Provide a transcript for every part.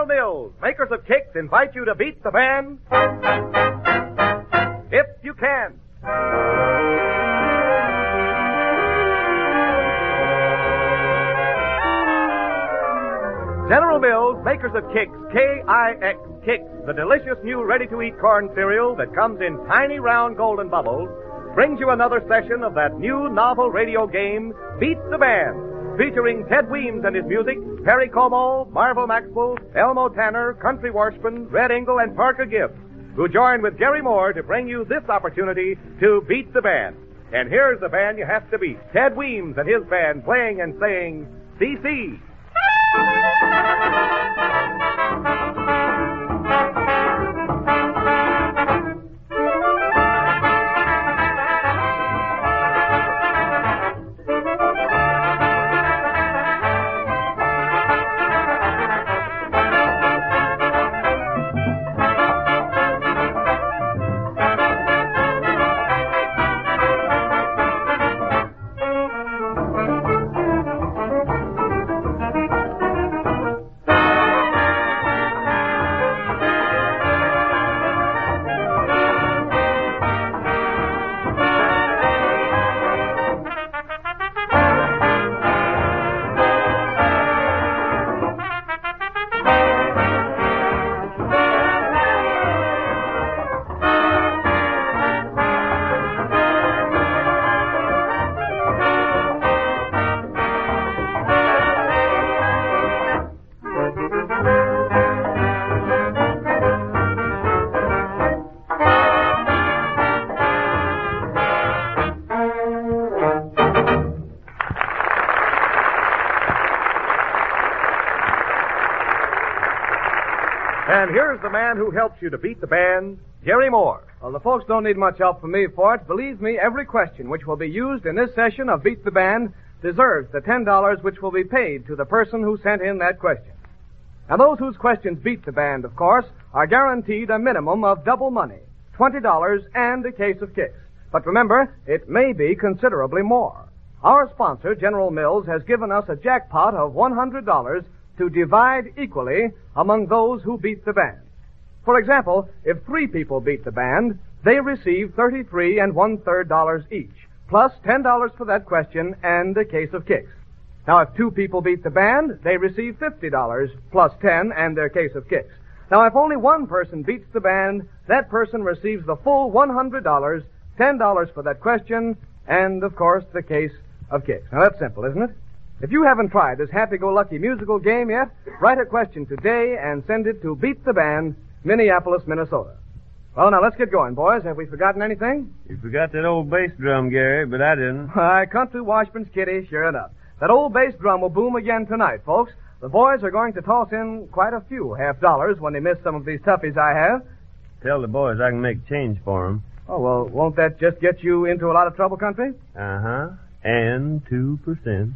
Mills, makers of Kicks, invite you to beat the band if you can. General Mills, makers of Kix, K-I-X, Kix, the delicious new ready-to-eat corn cereal that comes in tiny round golden bubbles, brings you another session of that new novel radio game, Beat the Band, featuring Ted Weems and his music, Perry Como, Marvel Maxwell, Elmo Tanner, Country Washburn, Red Engel, and Parker Gibbs, who join with Jerry Moore to bring you this opportunity to beat the band. And here's the band you have to beat, Ted Weems and his band playing and saying, CC. And here's the man who helps you to beat the band, Jerry Moore. Well, the folks don't need much help from me for it. Believe me, every question which will be used in this session of Beat the Band deserves the $10 which will be paid to the person who sent in that question. Now, those whose questions beat the band, of course, are guaranteed a minimum of double money, $20 and a case of Kicks. But remember, it may be considerably more. Our sponsor, General Mills, has given us a jackpot of $100 to divide equally among those who beat the band. For example, if 3 people beat the band, they receive $33 1/3 each, plus $10 for that question and a case of Kicks. Now, if 2 people beat the band, they receive $50 plus 10 and their case of Kicks. Now, if only one person beats the band, that person receives the full $100, $10 for that question, and, of course, the case of Kicks. Now, that's simple, isn't it? If you haven't tried this happy-go-lucky musical game yet, write a question today and send it to Beat the Band, Minneapolis, Minnesota. Well, now, let's get going, boys. Have we forgotten anything? You forgot that old bass drum, Gary, but I didn't. Why, Country Washburn's kitty, sure enough. That old bass drum will boom again tonight, folks. The boys are going to toss in quite a few $50 when they miss some of these toughies I have. Tell the boys I can make change for them. Oh, well, won't that just get you into a lot of trouble, Country? Uh-huh. And 2%.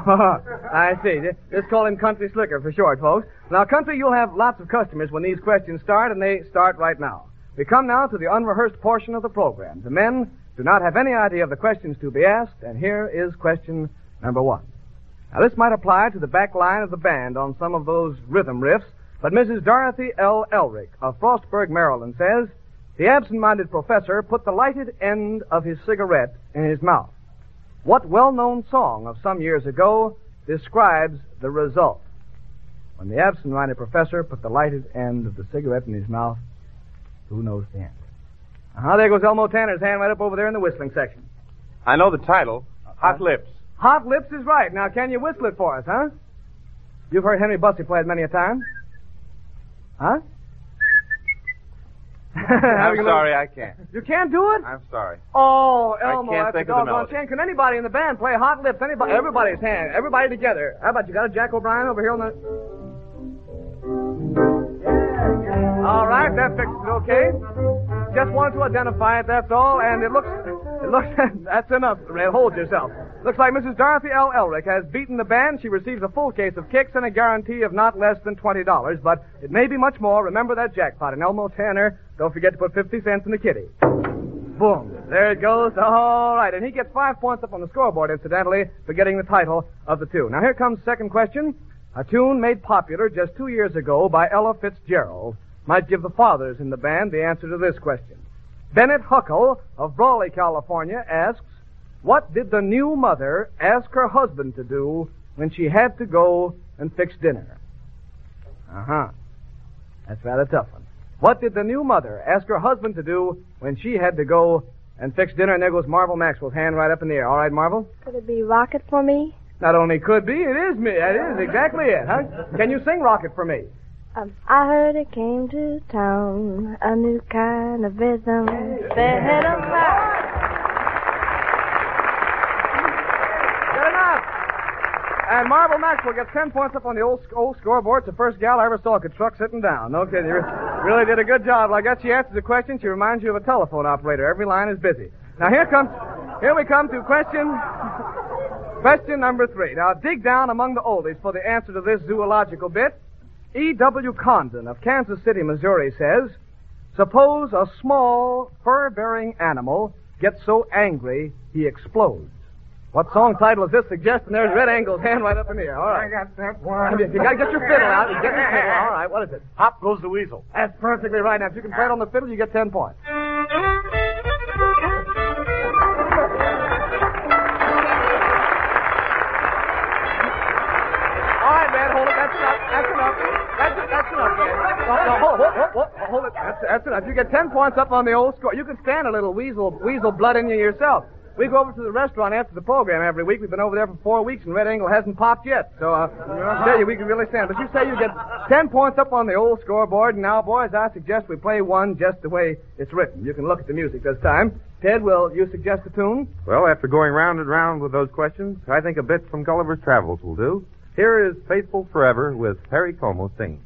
I see. Just call him Country Slicker for short, folks. Now, Country, you'll have lots of customers when these questions start, and they start right now. We come now to the unrehearsed portion of the program. The men do not have any idea of the questions to be asked, and here is question number 1. Now, this might apply to the back line of the band on some of those rhythm riffs, but Mrs. Dorothy L. Elrick of Frostburg, Maryland, says, the absent-minded professor put the lighted end of his cigarette in his mouth. What well-known song of some years ago describes the result? When the absent-minded professor put the lighted end of the cigarette in his mouth, who knows the answer? There goes Elmo Tanner's hand right up over there in the whistling section. I know the title, Hot Lips. Hot Lips is right. Now, can you whistle it for us, huh? You've heard Henry Bussey play it many a time. Huh? I'm sorry, I can't. You can't do it? I'm sorry. Oh, Elmo, I can't that's think a of the doggone melody. shame. Can anybody in the band play Hot Lips? Anybody? Everybody's hand. Everybody together. How about you got a Jack O'Brien over here on the... All right, that fixes it okay. Just wanted to identify it, that's all, and it looks, that's enough, Red. Hold yourself. Looks like Mrs. Dorothy L. Elrick has beaten the band. She receives a full case of Kicks and a guarantee of not less than $20, but it may be much more. Remember that jackpot. And Elmo Tanner, don't forget to put 50 cents in the kitty. Boom. There it goes. All right, and he gets 5 points up on the scoreboard, incidentally, for getting the title of the 2. Now, here comes the second question. A tune made popular just 2 years ago by Ella Fitzgerald might give the fathers in the band the answer to this question. Bennett Huckle of Brawley, California asks, what did the new mother ask her husband to do when she had to go and fix dinner? That's rather tough one. What did the new mother ask her husband to do when she had to go and fix dinner? And there goes Marvel Maxwell's hand right up in the air. All right, Marvel? Could it be Rocket for Me? Not only could be, it is me. That is exactly it, huh? Can you sing Rocket for me? I heard it came to town, a new kind of rhythm. Good enough. And Marvel Maxwell gets 10 points up on the old scoreboard. It's the first gal I ever saw could truck sitting down. No kidding. You really did a good job. I guess she answers the question. She reminds you of a telephone operator. Every line is busy. Now here we come to question number 3. Now dig down among the oldies for the answer to this zoological bit. E.W. Condon of Kansas City, Missouri says, suppose a small fur-bearing animal gets so angry he explodes. What song title is this? Suggesting there's Red Angle's hand right up in the air. All right. I got that one. You got to get your fiddle out. You get your fiddle. All right, what is it? Hop Goes the Weasel. That's perfectly right. Now, if you can play it on the fiddle, you get 10 points. All right, man, hold it. That's enough. That's enough, man. Hold it. That's enough. You get 10 points up on the old score. You can stand a little weasel blood in you yourself. We go over to the restaurant after the program every week. We've been over there for 4 weeks, and Red Angle hasn't popped yet. So, I tell you, we can really stand. But you say you get 10 points up on the old scoreboard, and now, boys, I suggest we play one just the way it's written. You can look at the music this time. Ted, will you suggest a tune? Well, after going round and round with those questions, I think a bit from Gulliver's Travels will do. Here is Faithful Forever with Perry Como singing.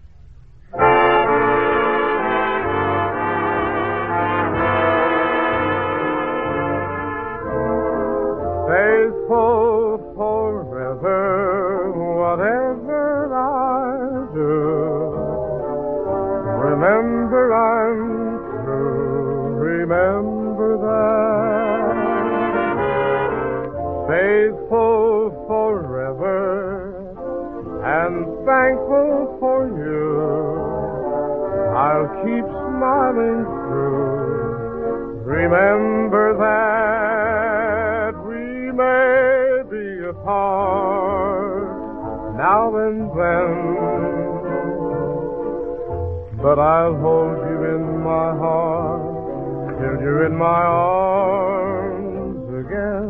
Faithful forever, whatever I do. Remember I'm true, remember that. Faithful forever, and thankful for you. I'll keep smiling through, remember that. May be apart now and then, but I'll hold you in my heart till you're in my arms again.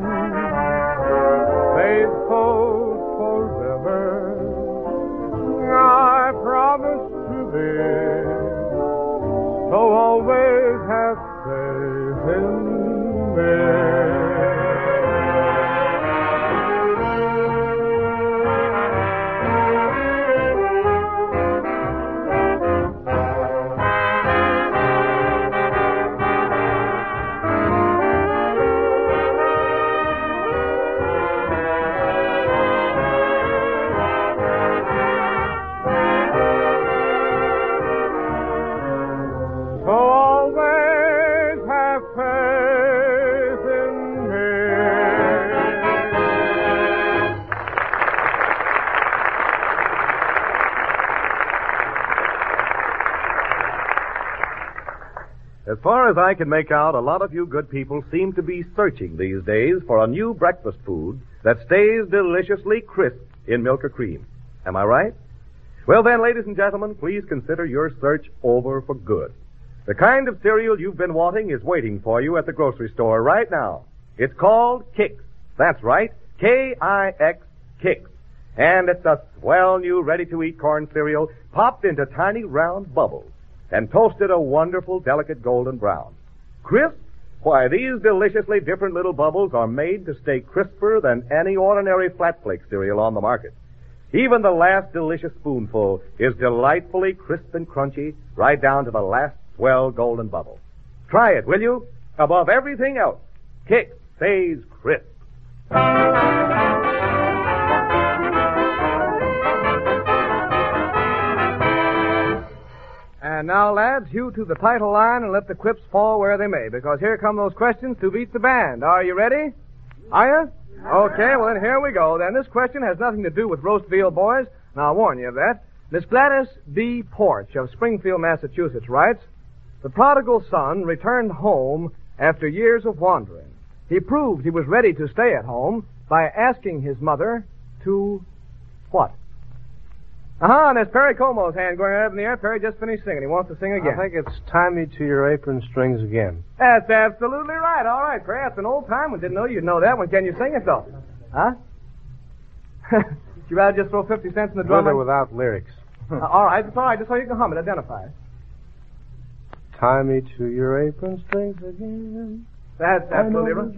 Faithful forever, I promise to be, so always have faith in me. As far as I can make out, a lot of you good people seem to be searching these days for a new breakfast food that stays deliciously crisp in milk or cream. Am I right? Well then, ladies and gentlemen, please consider your search over for good. The kind of cereal you've been wanting is waiting for you at the grocery store right now. It's called Kix. That's right, K-I-X, Kix. And it's a swell new ready-to-eat corn cereal popped into tiny round bubbles and toasted a wonderful, delicate golden brown. Crisp? Why, these deliciously different little bubbles are made to stay crisper than any ordinary flat flake cereal on the market. Even the last delicious spoonful is delightfully crisp and crunchy, right down to the last swell golden bubble. Try it, will you? Above everything else, Kix stays crisp. And now, lads, hew to the title line and let the quips fall where they may, because here come those questions to beat the band. Are you ready? Are you? Okay, well then here we go. Then this question has nothing to do with roast veal, boys. Now, I'll warn you of that. Miss Gladys B. Porch of Springfield, Massachusetts writes, the prodigal son returned home after years of wandering. He proved he was ready to stay at home by asking his mother to what? And there's Perry Como's hand going right up in the air. Perry just finished singing. He wants to sing again. I think it's Tie Me to Your Apron Strings again. That's absolutely right. All right, Perry. That's an old time one. Didn't know you'd know that one. Can you sing it, though? Huh? You rather just throw 50 cents in the drum? With or without lyrics? All right. It's all right. Just so you can hum it. Identify it. Tie me to your apron strings again. That's absolutely right.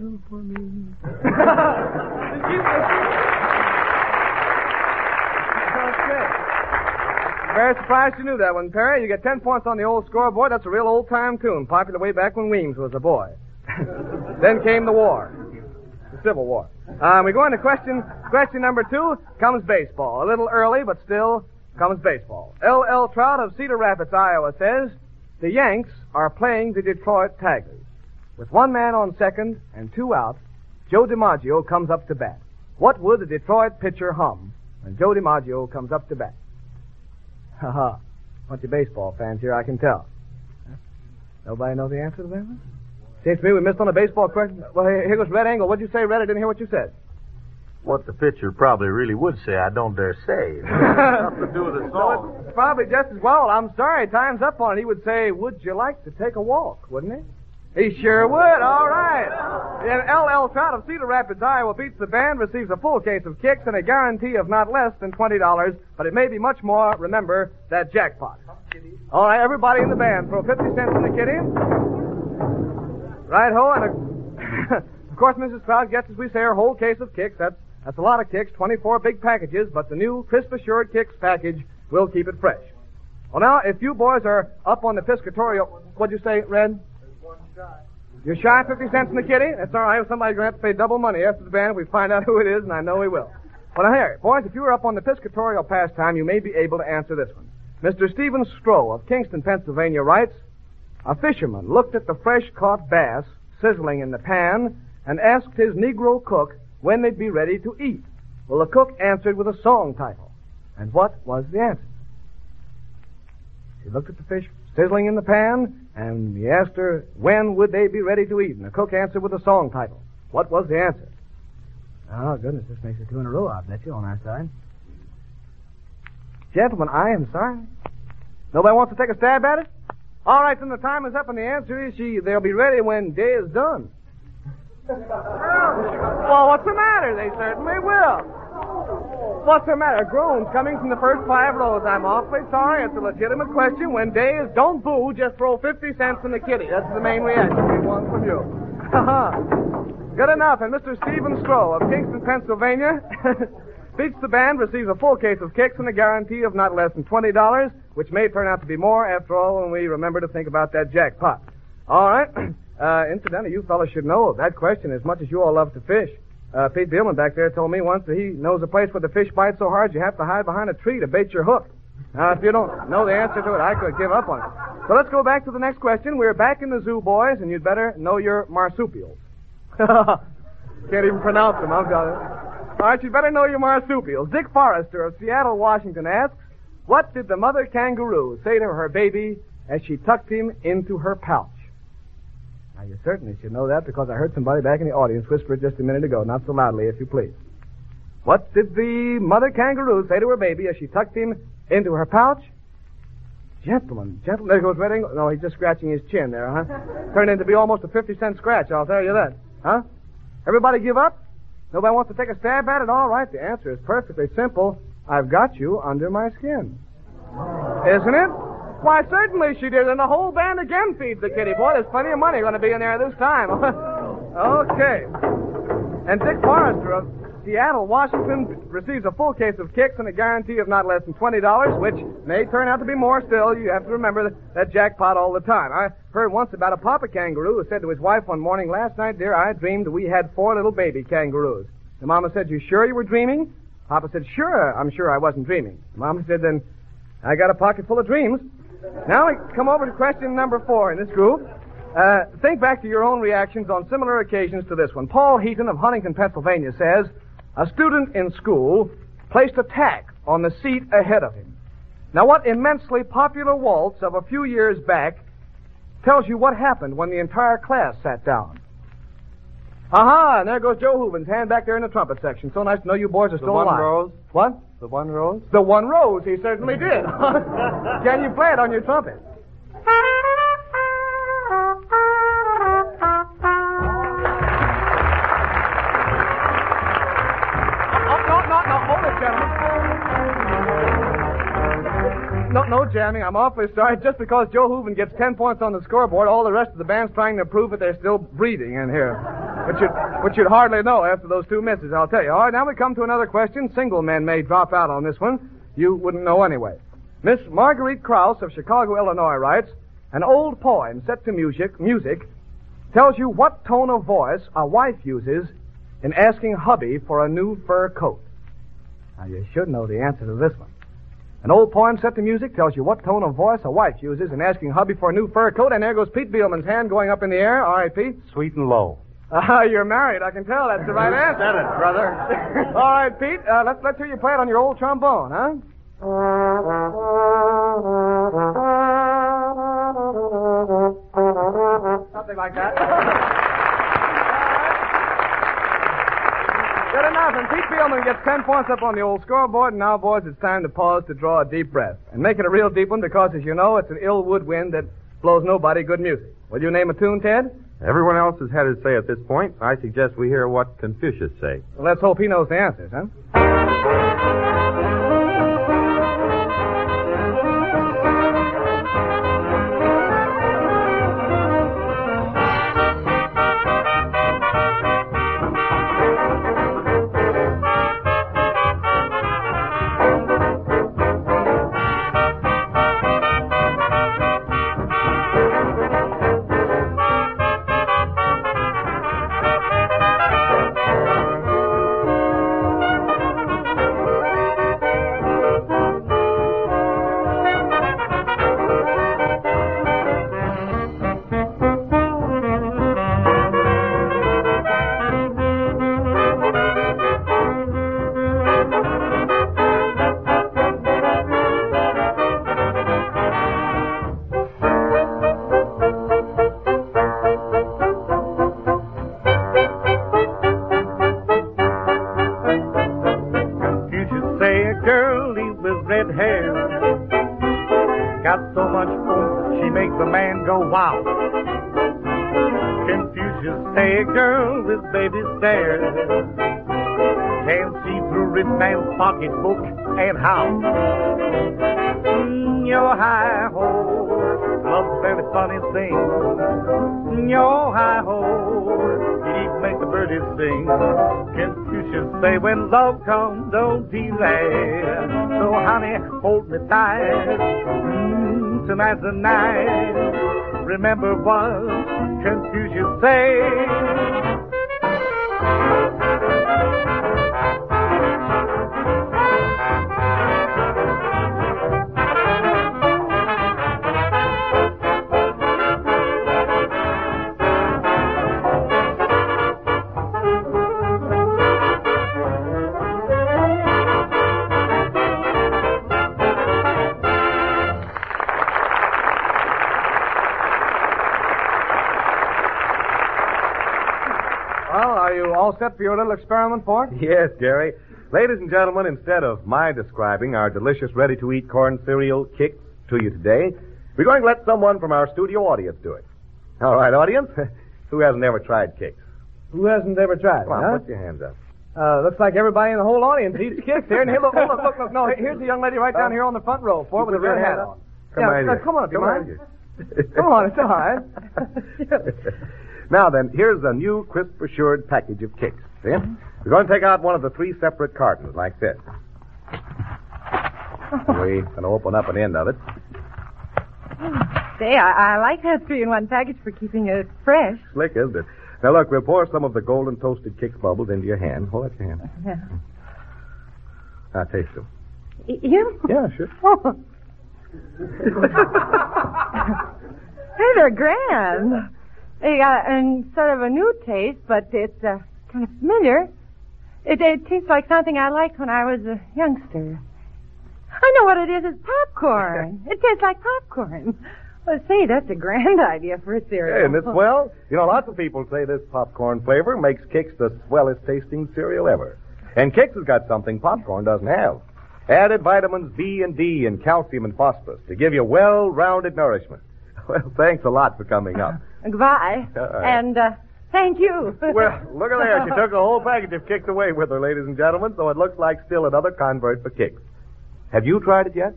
Okay. Very surprised you knew that one, Perry. You get 10 points on the old scoreboard. That's a real old-time tune, popular way back when Weems was a boy. Then came the war, the Civil War. We go into question number 2. Comes baseball. A little early, but still comes baseball. L.L. Trout of Cedar Rapids, Iowa says, the Yanks are playing the Detroit Tigers. With 1 man on second and 2 out, Joe DiMaggio comes up to bat. What would the Detroit pitcher hum when Joe DiMaggio comes up to bat? Ha-ha. Bunch of baseball fans here, I can tell. Nobody know the answer to that one? Seems to me we missed on a baseball question. Well, here goes Red Angle. What'd you say, Red? I didn't hear what you said. What the pitcher probably really would say, I don't dare say. Nothing to do with the song. So it's probably just as well. I'm sorry, time's up on it. He would say, would you like to take a walk, wouldn't he? He sure would. All right. And L.L. Trout of Cedar Rapids, Iowa beats the band, receives a full case of kicks and a guarantee of not less than $20, but it may be much more. Remember that jackpot. All right, everybody in the band, throw 50 cents in the kitty. Right-ho, and of course, Mrs. Trout gets, as we say, her whole case of kicks. That's a lot of kicks, 24 big packages, but the new Crisp Assured Kicks package will keep it fresh. Well, now, if you boys are up on the piscatorial, what'd you say, Red? You're shy 50 cents in the kitty? That's all right. Somebody's going to have to pay double money after the band if we find out who it is, and I know we will. Well, now, here, boys, if you were up on the piscatorial pastime, you may be able to answer this one. Mr. Stephen Stroh of Kingston, Pennsylvania writes, a fisherman looked at the fresh-caught bass sizzling in the pan and asked his Negro cook when they'd be ready to eat. Well, the cook answered with a song title. And what was the answer? He looked at the fish sizzling in the pan, and he asked her, when would they be ready to eat? And the cook answered with a song title. What was the answer? Oh, goodness, this makes it 2 in a row, I bet you, on our side. Gentlemen, I am sorry. Nobody wants to take a stab at it? All right, then the time is up, and the answer is they'll be ready when day is done. Well, what's the matter? They certainly will. What's the matter? Groans coming from the first 5 rows. I'm awfully sorry. It's a legitimate question. When day is, don't boo. Just throw 50 cents in the kitty. That's the main reaction we want from you. Good enough. And Mr. Stephen Stroh of Kingston, Pennsylvania, beats the band, receives a full case of kicks and a guarantee of not less than $20, which may turn out to be more, after all, when we remember to think about that jackpot. All right. Incidentally, you fellas should know that question as much as you all love to fish. Pete Billman back there told me once that he knows a place where the fish bite so hard you have to hide behind a tree to bait your hook. Now, if you don't know the answer to it, I could give up on it. So let's go back to the next question. We're back in the zoo, boys, and you'd better know your marsupials. Can't even pronounce them, I've got it. All right, you'd better know your marsupials. Dick Forrester of Seattle, Washington asks, what did the mother kangaroo say to her baby as she tucked him into her pouch? Now, you certainly should know that because I heard somebody back in the audience whisper it just a minute ago. Not so loudly, if you please. What did the mother kangaroo say to her baby as she tucked him into her pouch? Gentlemen, there goes Red Angle. No, he's just scratching his chin there, huh? Turned into be almost a 50-cent scratch, I'll tell you that. Huh? Everybody give up? Nobody wants to take a stab at it? All right, the answer is perfectly simple. I've got you under my skin. Isn't it? Why, certainly she did, and the whole band again feeds the kitty. Boy, there's plenty of money going to be in there this time. Okay. And Dick Forrester of Seattle, Washington, receives a full case of kicks and a guarantee of not less than $20, which may turn out to be more still. You have to remember that jackpot all the time. I heard once about a papa kangaroo who said to his wife one morning, last night, dear, I dreamed we had 4 little baby kangaroos. The mama said, you sure you were dreaming? Papa said, sure, I'm sure I wasn't dreaming. The mama said, then I got a pocket full of dreams. Now we come over to question number 4 in this group. Think back to your own reactions on similar occasions to this one. Paul Heaton of Huntington, Pennsylvania says, a student in school placed a tack on the seat ahead of him. Now, what immensely popular waltz of a few years back tells you what happened when the entire class sat down? Aha, and there goes Joe Hooven's hand back there in the trumpet section. So nice to know you boys are still alive. The one rose? What? The one rose? The one rose, he certainly did. Can you play it on your trumpet? No, jamming. I'm awfully sorry. Just because Joe Hooven gets 10 points on the scoreboard, all the rest of the band's trying to prove that they're still breathing in here. Which you'd hardly know after those 2 misses, I'll tell you. All right, now we come to another question. Single men may drop out on this one. You wouldn't know anyway. Miss Marguerite Krause of Chicago, Illinois writes, an old poem set to music tells you what tone of voice a wife uses in asking hubby for a new fur coat. Now, you should know the answer to this one. An old poem set to music tells you what tone of voice a wife uses in asking hubby for a new fur coat. And there goes Pete Beelman's hand going up in the air. All right, Pete. Sweet and low. You're married. I can tell that's the right answer. Said it, brother. All right, Pete. Let's hear you play it on your old trombone, huh? Something like that. Good enough. And Pete Beelman gets 10 points up on the old scoreboard. And now, boys, it's time to pause to draw a deep breath. And make it a real deep one because, as you know, it's an ill wood wind that blows nobody good music. Will you name a tune, Ted? Everyone else has had his say at this point. I suggest we hear what Confucius say. Well, let's hope he knows the answers, huh? Pocketbook and how your high ho love's a very funny thing. Your high ho it even makes the birdies sing. Confucius say when love comes don't delay. So honey hold me tight. Tonight's the night. Remember what Confucius say. All set for your little experiment, Fort? Yes, Jerry. Ladies and gentlemen, instead of my describing our delicious ready-to-eat corn cereal Kix to you today, we're going to let someone from our studio audience do it. All right, audience, who hasn't ever tried Kix? Who hasn't ever tried it, Come on, huh? put your hands up. Looks like everybody in the whole audience eats Kix here. And here, look. No, here's the young lady right down here on the front row, Fort, with a red hat on. Come on, come on up, you mind? mind. Come on, it's all right. Now then, here's a new crisp assured package of Kix. See? We're going to take out one of the 3 separate cartons like this. We're going to open up an end of it. Say, I like that 3-in-1 package for keeping it fresh. Slick, isn't it? Now look, we'll pour some of the golden toasted Kix bubbles into your hand. Hold out your hand. Yeah. Now taste them. You? Yeah, sure. Oh. Hey, they're grand. They got sort of a new taste, but it's kind of familiar. It tastes like something I liked when I was a youngster. I know what it is. It's popcorn. It tastes like popcorn. Well, say, that's a grand idea for a cereal. Hey, and it's swell. You know, lots of people say this popcorn flavor makes Kix the swellest tasting cereal ever. And Kix has got something popcorn doesn't have. Added vitamins B and D and calcium and phosphorus to give you well-rounded nourishment. Well, thanks a lot for coming up. Goodbye. And, thank you. Well, look at there. She took a whole package of Kix away with her, ladies and gentlemen, so it looks like still another convert for Kix. Have you tried it yet?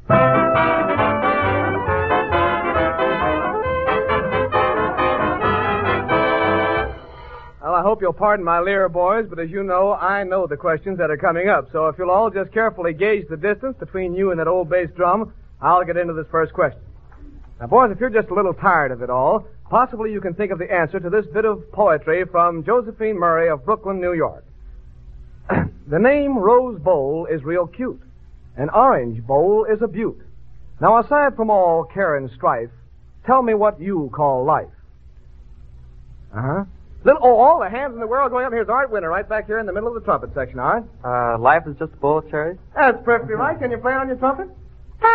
Well, I hope you'll pardon my leer, boys, but as you know, I know the questions that are coming up. So if you'll all just carefully gauge the distance between you and that old bass drum, I'll get into this first question. Now, boys, if you're just a little tired of it all, possibly you can think of the answer to this bit of poetry from Josephine Murray of Brooklyn, New York. The name Rose Bowl is real cute. An orange bowl is a beaut. Now, aside from all care and strife, tell me what you call life. Uh-huh. All the hands in the world going up. Here's Art Winter right back here in the middle of the trumpet section, Art. Life is just a bowl of cherries? That's perfectly right. Can you play it on your trumpet? All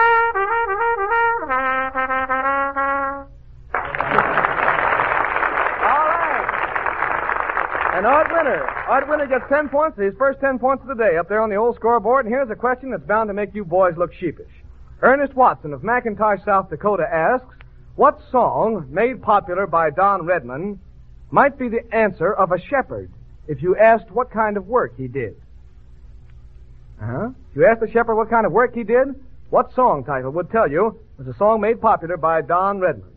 right. And Art Winter gets 10 points, his first 10 points of the day up there on the old scoreboard. And here's a question that's bound to make you boys look sheepish. Ernest Watson of McIntosh, South Dakota asks, what song made popular by Don Redman might be the answer of a shepherd if you asked what kind of work he did? Uh-huh. If you asked the shepherd what kind of work he did, what song title would tell you was a song made popular by Don Redman?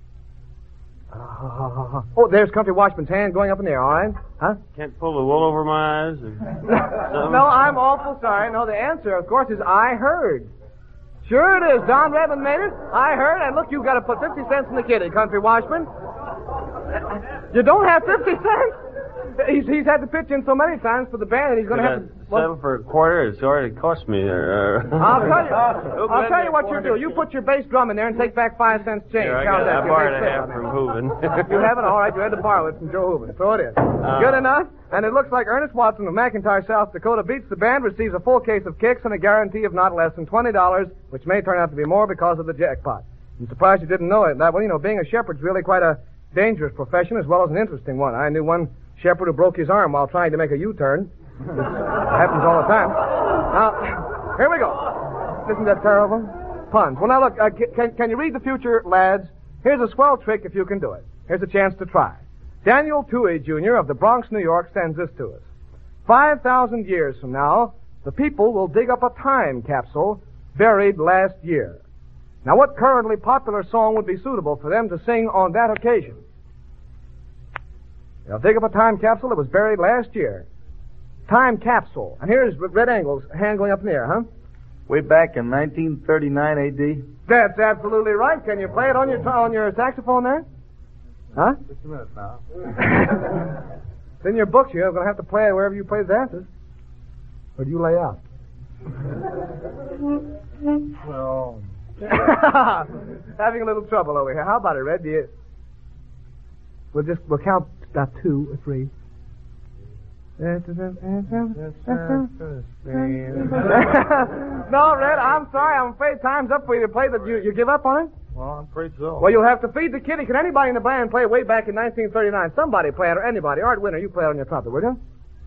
Oh, there's Country Watchman's hand going up in the air, all right? Huh? Can't pull the wool over my eyes or No, I'm awful sorry. No, the answer, of course, is I heard. Sure it is. Don Redman made it. I heard, and look, you've got to put 50 cents in the kitty, Country Watchman. You don't have 50 cents? He's had to pitch in so many times for the band, he's going to have to settle for a quarter. It's already cost me. I'll tell you what you do. You put your bass drum in there and take back 5 cents change. Here, I borrowed a half from Hooven. You have it? All right. You had to borrow it from Joe Hooven. Throw it in. Good enough. And it looks like Ernest Watson of McIntosh, South Dakota beats the band, receives a full case of Kix and a guarantee of not less than $20, which may turn out to be more because of the jackpot. I'm surprised you didn't know it. That, well, you know, being a shepherd's really quite a dangerous profession as well as an interesting one. I knew one shepherd who broke his arm while trying to make a U-turn. It happens all the time. Now, here we go. Isn't that terrible? Puns. Well, now look, can you read the future, lads? Here's a swell trick if you can do it. Here's a chance to try. Daniel Toohey, Jr. of the Bronx, New York, sends this to us. 5,000 years from now, the people will dig up a time capsule buried last year. Now, what currently popular song would be suitable for them to sing on that occasion? They'll dig up a time capsule that was buried last year. Time capsule. And here's Red Angle's hand going up in the air, huh? Way back in 1939 A.D. That's absolutely right. Can you play it on your saxophone there? Huh? Just a minute now. It's in your books. You're going to have to play it wherever you play the dances. Or do you lay out? Well... Having a little trouble over here. How about it, Red? Do you... We'll count 2 or 3. No, Red, I'm sorry. I'm afraid time's up for you to play the... You give up on it? Well, I'm afraid so. Well, you'll have to feed the kitty. Can anybody in the band play way back in 1939? Somebody play it, or anybody. Art Winter, you play it on your trumpet, will you?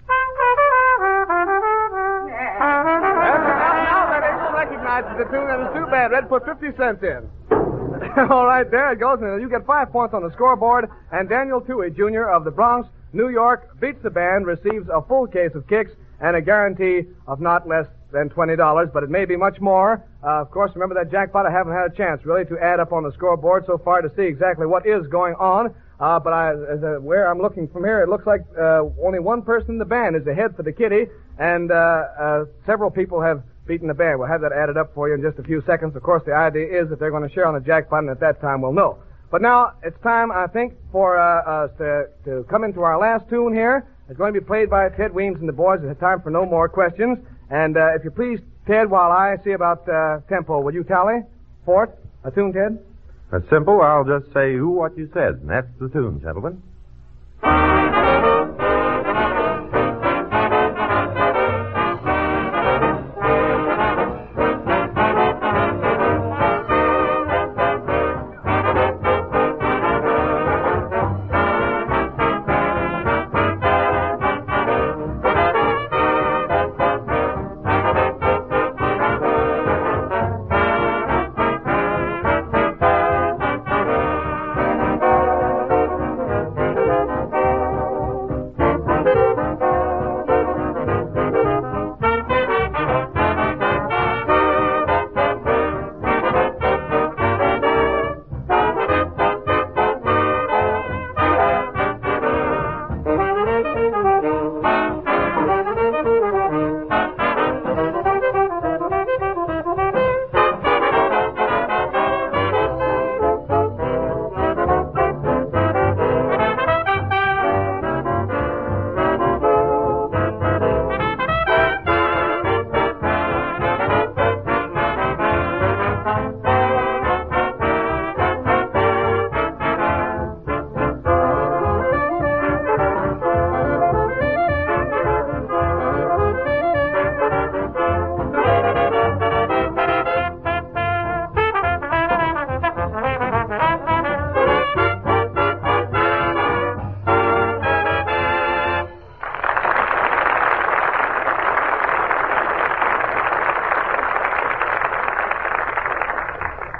Now, Red, Angel recognizes the tune, and it's too bad. Red put 50 cents in. All right, there it goes. And you get 5 points on the scoreboard, and Daniel Toohey, Jr. of the Bronx, New York, beats the band, receives a full case of Kix, and a guarantee of not less than $20, but it may be much more. Of course, remember that jackpot, I haven't had a chance, really, to add up on the scoreboard so far to see exactly what is going on. But where I'm looking from here, it looks like only one person in the band is ahead for the kitty, and several people have beaten the band. We'll have that added up for you in just a few seconds. Of course, the idea is that they're going to share on the jackpot, and at that time we'll know. But now, it's time, I think, for us to come into our last tune here. It's going to be played by Ted Weems and the boys. It's time for no more questions. And if you please, Ted, while I see about tempo, will you tally? Fourth, a tune, Ted? That's simple. I'll just say who what you said, and that's the tune, gentlemen.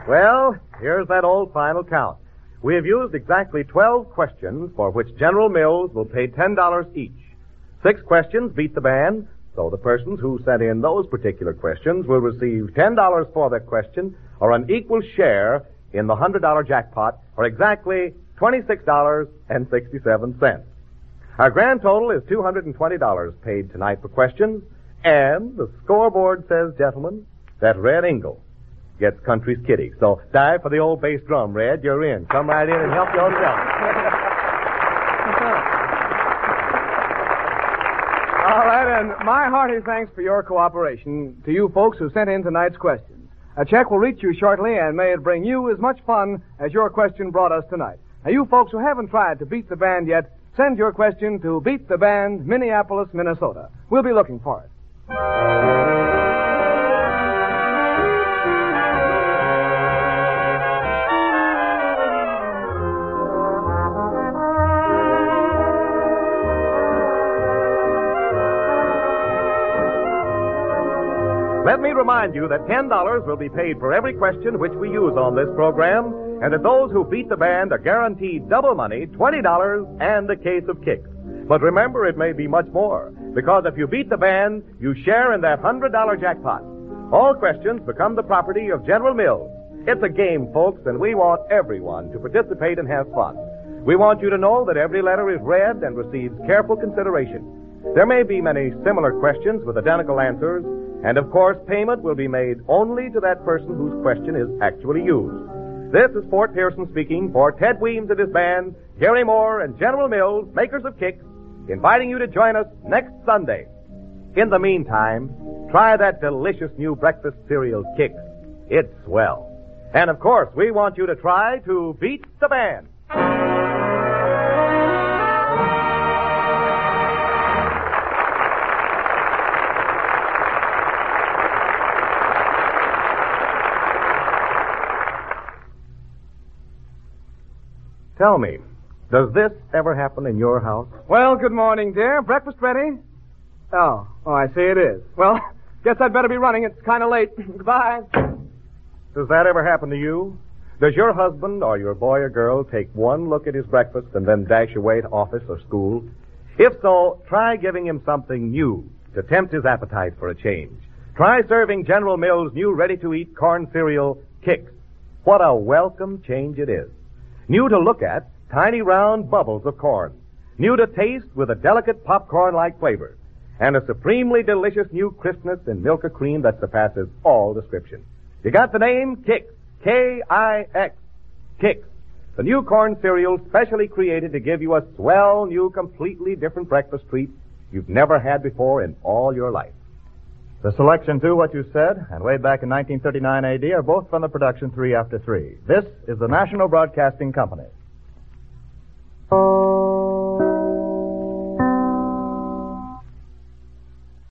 Well, here's that old final count. We have used exactly 12 questions for which General Mills will pay $10 each. 6 questions beat the band, so the persons who sent in those particular questions will receive $10 for that question or an equal share in the $100 jackpot, or exactly $26.67. Our grand total is $220 paid tonight for questions, and the scoreboard says, gentlemen, that Red Engel gets Country's Kitty. So dive for the old bass drum, Red. You're in. Come right in and help yourself. All right, and my hearty thanks for your cooperation to you folks who sent in tonight's questions. A check will reach you shortly, and may it bring you as much fun as your question brought us tonight. Now, you folks who haven't tried to beat the band yet, send your question to Beat the Band, Minneapolis, Minnesota. We'll be looking for it. Let me remind you that $10 will be paid for every question which we use on this program, and that those who beat the band are guaranteed double money, $20, and a case of kicks. But remember, it may be much more, because if you beat the band, you share in that $100 jackpot. All questions become the property of General Mills. It's a game, folks, and we want everyone to participate and have fun. We want you to know that every letter is read and receives careful consideration. There may be many similar questions with identical answers, and of course, payment will be made only to that person whose question is actually used. This is Fort Pearson speaking for Ted Weems and his band, Gary Moore and General Mills, makers of Kicks, inviting you to join us next Sunday. In the meantime, try that delicious new breakfast cereal, Kicks. It's swell. And of course, we want you to try to beat the band. Tell me, does this ever happen in your house? Well, good morning, dear. Breakfast ready? Oh, I see it is. Well, guess I'd better be running. It's kind of late. Goodbye. Does that ever happen to you? Does your husband or your boy or girl take one look at his breakfast and then dash away to office or school? If so, try giving him something new to tempt his appetite for a change. Try serving General Mills' new ready-to-eat corn cereal, Kicks. What a welcome change it is. New to look at, tiny round bubbles of corn. New to taste with a delicate popcorn-like flavor. And a supremely delicious new crispness in milk or cream that surpasses all description. You got the name Kicks. K-I-X. Kicks. The new corn cereal specially created to give you a swell, new, completely different breakfast treat you've never had before in all your life. The selection, too, What You Said, and Way Back in 1939 A.D. are both from the production 3 After 3. This is the National Broadcasting Company.